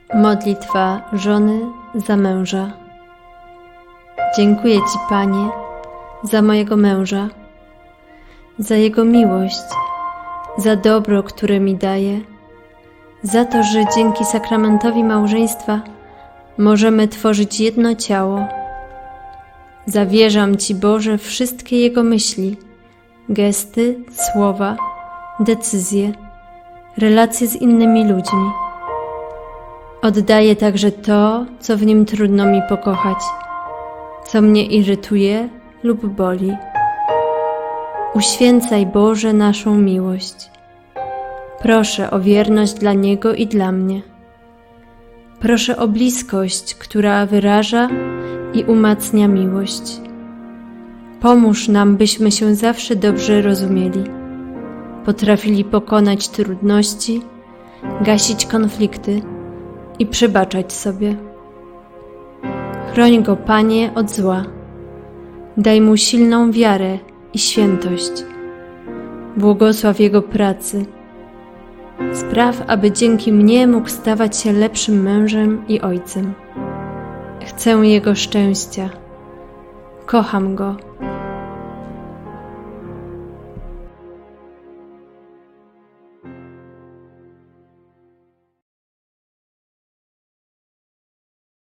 Modlitwa żony za męża. Dziękuję Ci, Panie, za mojego męża, za jego miłość, za dobro, które mi daje, za to, że dzięki sakramentowi małżeństwa możemy tworzyć jedno ciało. Zawierzam Ci, Boże, wszystkie jego myśli, gesty, słowa, decyzje, relacje z innymi ludźmi. Oddaję także to, co w nim trudno mi pokochać, co mnie irytuje lub boli. Uświęcaj, Boże, naszą miłość. Proszę o wierność dla Niego i dla mnie. Proszę o bliskość, która wyraża i umacnia miłość. Pomóż nam, byśmy się zawsze dobrze rozumieli, potrafili pokonać trudności, gasić konflikty i przebaczać sobie. Chroń go, Panie, od zła. Daj mu silną wiarę i świętość. Błogosław jego pracy. Spraw, aby dzięki mnie mógł stawać się lepszym mężem i ojcem. Chcę jego szczęścia. Kocham go.